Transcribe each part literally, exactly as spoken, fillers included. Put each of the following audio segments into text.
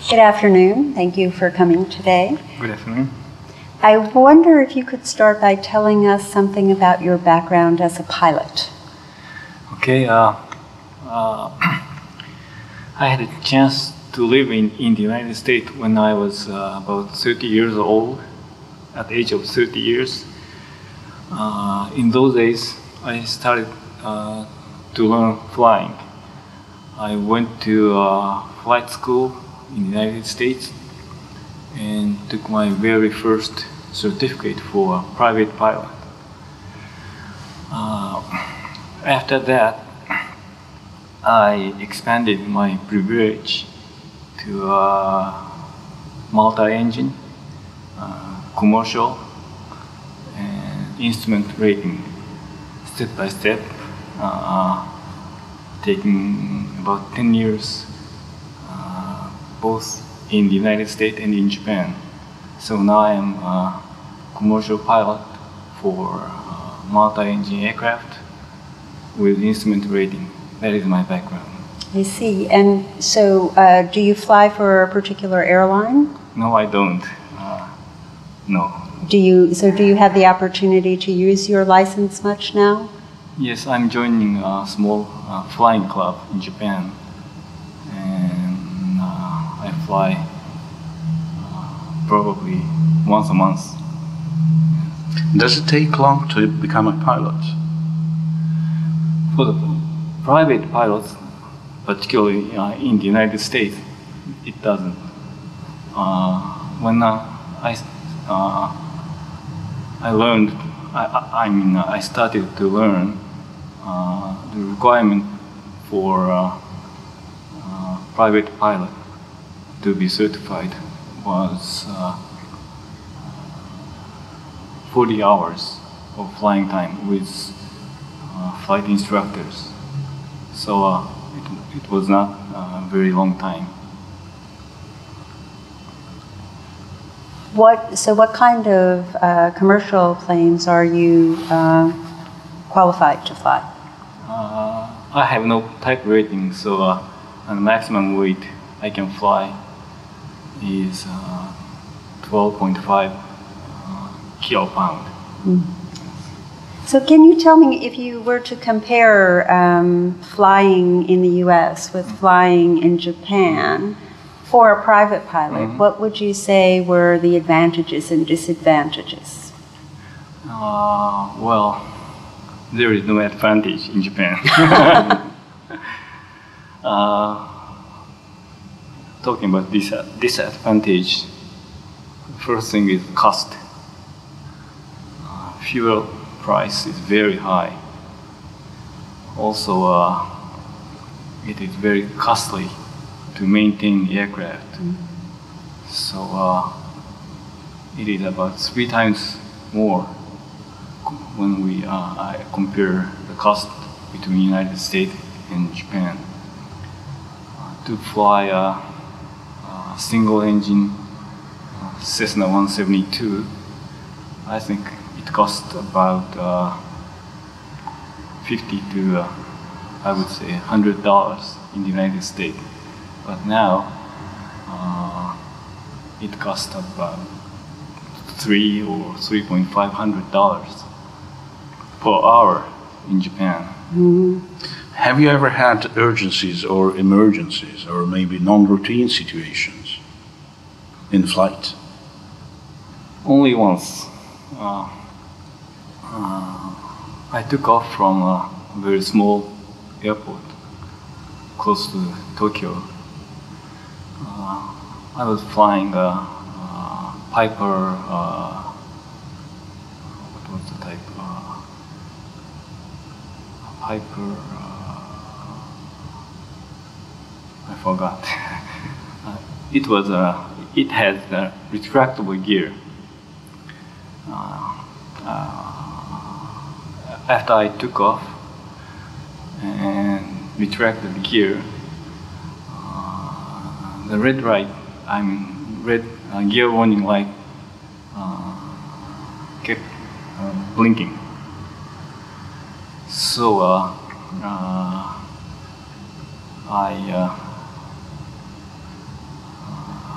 Good afternoon. Thank you for coming today. Good afternoon. I wonder if you could start by telling us something about your background as a pilot. Okay. Uh, uh, I had a chance to live in, in the United States when I was uh, about thirty years old, at the age of thirty years. Uh, in those days, I started uh, to learn flying. I went to uh, flight school in the United States and took my very first certificate for a private pilot. Uh, after that, I expanded my privilege to uh, multi-engine, uh, commercial, and instrument rating, step by step, uh, taking about ten years, uh, both in the United States and in Japan. So now I am a commercial pilot for uh, multi-engine aircraft with instrument rating. That is my background. I see. And so uh, do you fly for a particular airline? No, I don't. Uh, no. Do you, so do you have the opportunity to use your license much now? Yes, I'm joining a small uh, flying club in Japan. And uh, I fly uh, probably once a month. Does it take long to become a pilot? For the private pilots, particularly uh, in the United States, it doesn't. Uh, when uh, I uh, I learned, I, I, I mean, uh, I started to learn uh, the requirement for uh, uh, private pilot to be certified was uh, forty hours of flying time with uh, flight instructors. So uh, it, it was not a very long time. What, so what kind of uh, commercial planes are you uh, qualified to fly? Uh, I have no type rating, so uh, the maximum weight I can fly is uh, twelve point five uh, kilopound. Mm. So can you tell me, if you were to compare um, flying in the U S with flying in Japan for a private pilot, mm-hmm. what would you say were the advantages and disadvantages? Uh, well, there is no advantage in Japan. uh, talking about this disadvantage, the first thing is cost. Uh, fuel price is very high. Also, uh, it is very costly to maintain the aircraft. Mm. So uh, it is about three times more when we uh, I compare the cost between United States and Japan. Uh, to fly a, a single engine uh, Cessna one seventy-two, I think it costs about uh, fifty to uh, I would say one hundred dollars in the United States. But now uh, it costs about three or three point five hundred dollars per hour in Japan. Mm-hmm. Have you ever had urgencies or emergencies or maybe non-routine situations in flight? Only once. Uh, uh, I took off from a very small airport close to Tokyo. Uh, I was flying a, a Piper, uh, what was the type? Uh, Piper, uh, I forgot. uh, it was a, it had a retractable gear. Uh, uh, after I took off and retracted the gear, uh, the red light, I mean red uh, gear warning light, uh, kept uh, blinking. So uh, uh, I uh,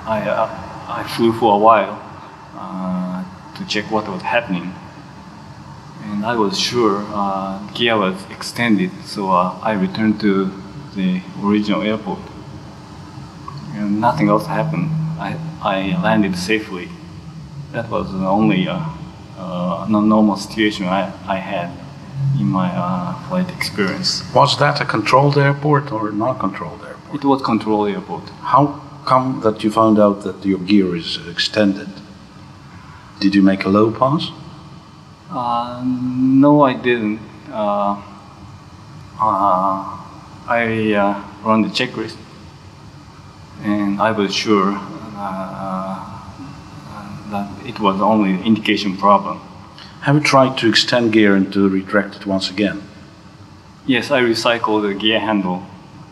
I, uh, I flew for a while uh, to check what was happening. And I was sure uh, gear was extended, so uh, I returned to the original airport. And nothing else happened. I, I landed safely. That was the only uh, uh, non-normal situation I, I had in my uh, flight experience. Was that a controlled airport or not controlled airport? It was controlled airport. How come that you found out that your gear is extended? Did you make a low pass? Uh, no, I didn't. Uh, uh, I uh, ran the checklist, and I was sure uh, that it was only an indication problem. Have you tried to extend gear and to retract it once again? Yes, I recycled the gear handle,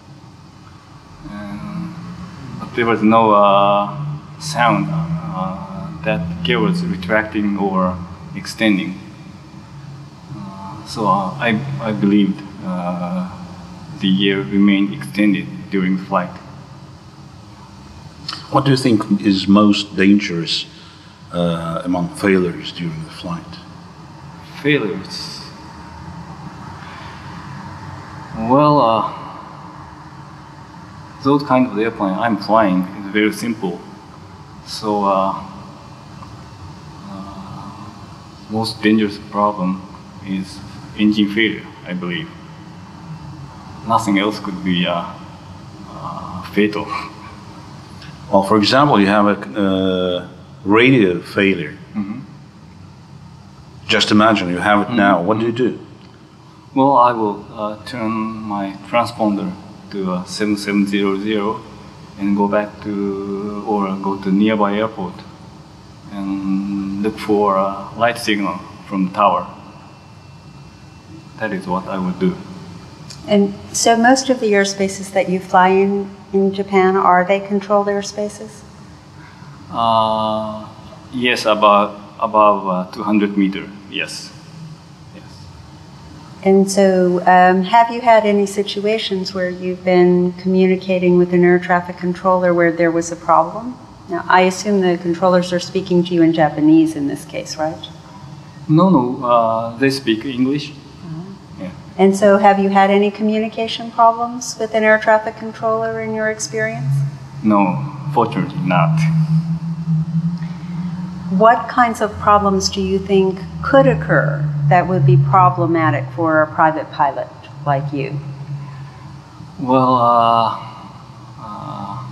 um, but there was no uh, sound uh, that gear was retracting or extending. Uh, so uh, I, I believed uh, the gear remained extended during the flight. What do you think is most dangerous uh, among failures during the flight? Failures. Well, uh, those kind of airplane I'm flying is very simple. So, uh, uh, most dangerous problem is engine failure, I believe. Nothing else could be uh, uh, fatal. Well, for example, you have a uh, radio failure. Mm-hmm. Just imagine you have it mm-hmm. now. What do you do? Well, I will uh, turn my transponder to uh, seven seven zero zero and go back to, or go to nearby airport and look for a light signal from the tower. That is what I would do. And so most of the airspaces that you fly in in Japan, are they controlled airspaces? Uh, yes, about above uh, two hundred meters, yes. yes. And so um, have you had any situations where you've been communicating with an air traffic controller where there was a problem? Now, I assume the controllers are speaking to you in Japanese in this case, right? No, no, uh, they speak English. Yeah. And so have you had any communication problems with an air traffic controller in your experience? No, fortunately not. What kinds of problems do you think could occur that would be problematic for a private pilot like you? Well, uh, uh,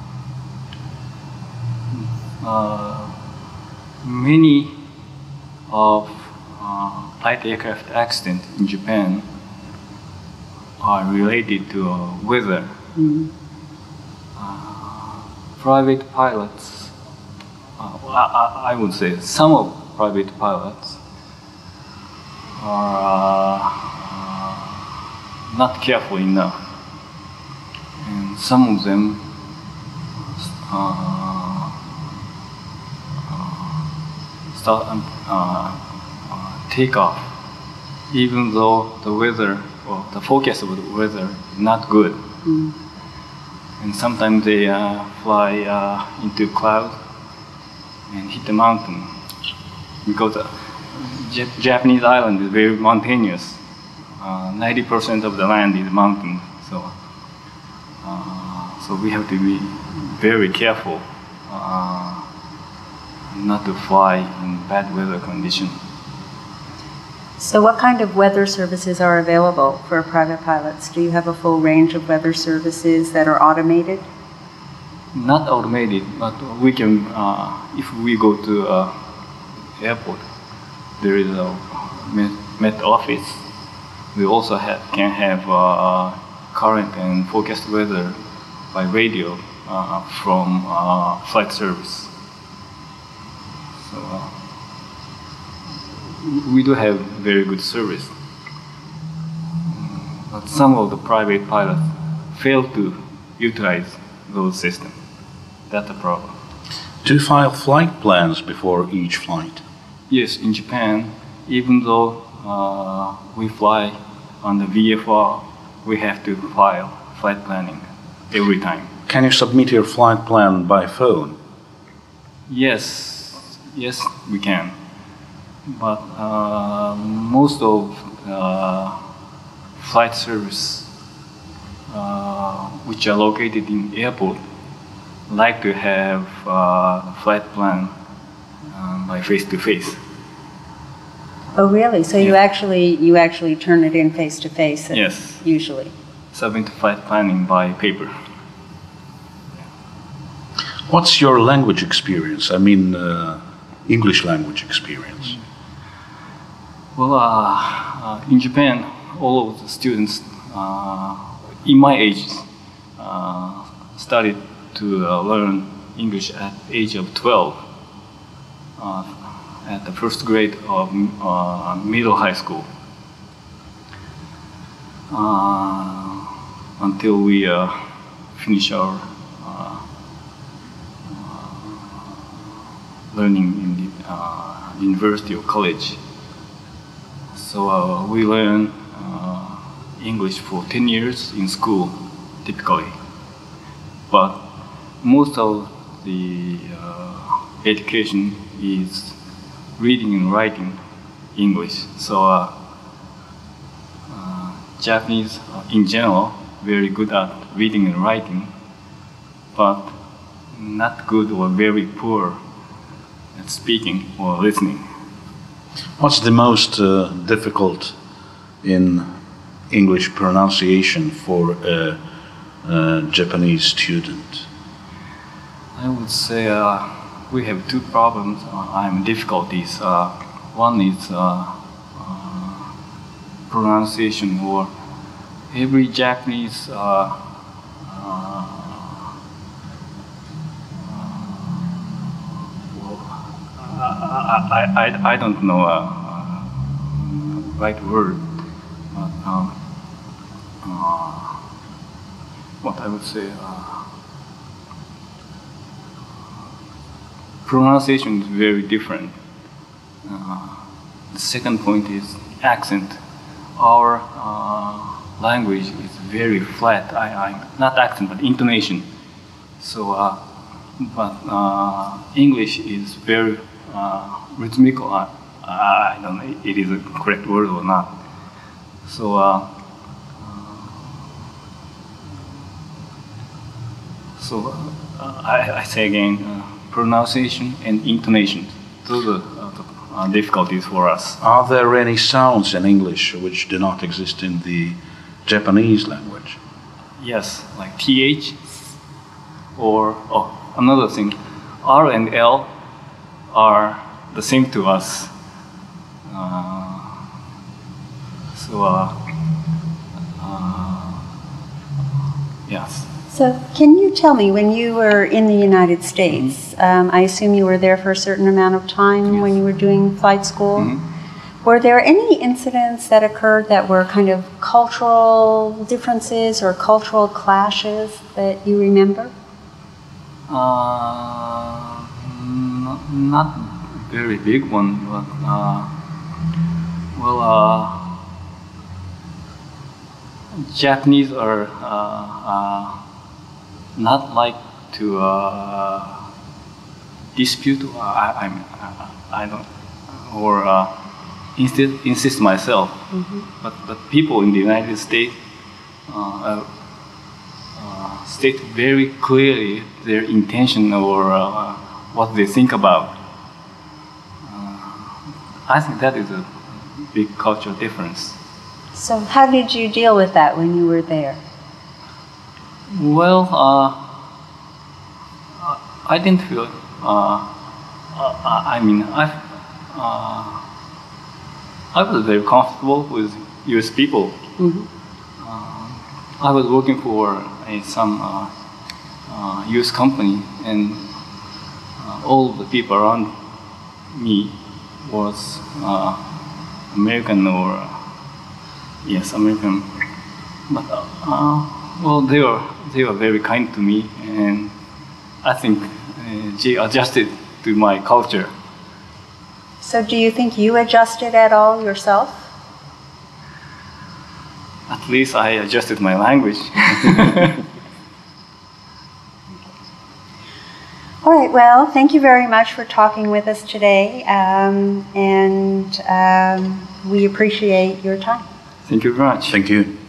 uh, many of uh, light aircraft accidents in Japan are related to uh, weather. Mm-hmm. uh, private pilots, uh, I, I would say some of private pilots are uh, uh, not careful enough, and some of them uh, uh, start uh, uh, take off, even though the weather or the forecast of the weather is not good. Mm. And sometimes they uh, fly uh, into cloud and hit the mountain, because uh, J Japanese island is very mountainous. ninety percent uh, of the land is mountain, so uh, so we have to be very careful uh, not to fly in bad weather conditions. So what kind of weather services are available for private pilots? Do you have a full range of weather services that are automated? Not automated, but we can, uh, if we go to uh, airport, there is a Met, Met office. We also have, can have uh, current and forecast weather by radio uh, from uh, flight service. So, uh, we do have very good service, but some of the private pilots fail to utilize those systems. That's a problem. Do you file flight plans before each flight? Yes, in Japan, even though uh, we fly on the V F R, we have to file flight planning every time. Can you submit your flight plan by phone? Yes, yes, we can. But uh, most of uh, flight service, uh, which are located in airport, like to have uh, flight plan uh, by face to face. Oh, really? So you Yeah. actually you actually turn it in face to face? Yes. Usually. Submit flight planning by paper. What's your language experience? I mean, uh, English language experience. Well, uh, uh, in Japan, all of the students uh, in my age uh, started to uh, learn English at the age of twelve, uh, at the first grade of uh, middle high school, uh, until we uh, finish our uh, learning in the uh, university or college. So uh, we learn uh, English for ten years in school, typically. But most of the uh, education is reading and writing English. So uh, uh, Japanese, uh, in general, very good at reading and writing, but not good or very poor at speaking or listening. What's the most uh, difficult in English pronunciation for a, a Japanese student? I would say uh, we have two problems. Uh, I'm difficulties. Uh, one is uh, uh, pronunciation, or every Japanese uh, uh, I, I, I, I don't know a uh, right word, but um, uh, what I would say, uh, pronunciation is very different. Uh, the second point is accent. Our uh, language is very flat. I, I, not accent, but intonation. So, uh, but uh, English is very uh, rhythmical. I, I don't know if it is a correct word or not. So, uh, so uh, I, I say again, uh, pronunciation and intonation. Those are uh, the uh, difficulties for us. Are there any sounds in English which do not exist in the Japanese language? Yes, like T H, or oh, another thing, R and L are the same to us. Uh, so, uh, uh, yes. So can you tell me, when you were in the United States, um, I assume you were there for a certain amount of time Yes. when you were doing flight school? Mm-hmm. Were there any incidents that occurred that were kind of cultural differences or cultural clashes that you remember? Uh, not, not very big one, but uh, well, uh, Japanese are uh, uh, not like to uh, dispute. I, I, I, I don't, or uh, insist, insist myself. Mm-hmm. But but people in the United States uh, uh, state very clearly their intention or uh, what they think about. Uh, I think that is a big cultural difference. So how did you deal with that when you were there? Well, uh, I didn't feel. Uh, uh, I mean, I uh, I was very comfortable with U S people. Mm-hmm. Uh, I was working for a, some uh, uh, U S company, and uh, all the people around me was uh, American or uh, yes, American. But uh, well, they were they were very kind to me, and I think uh, they adjusted to my culture. So do you think you adjusted at all yourself? At least I adjusted my language. All right, well, thank you very much for talking with us today, um, and um, we appreciate your time. Thank you very much. Thank you.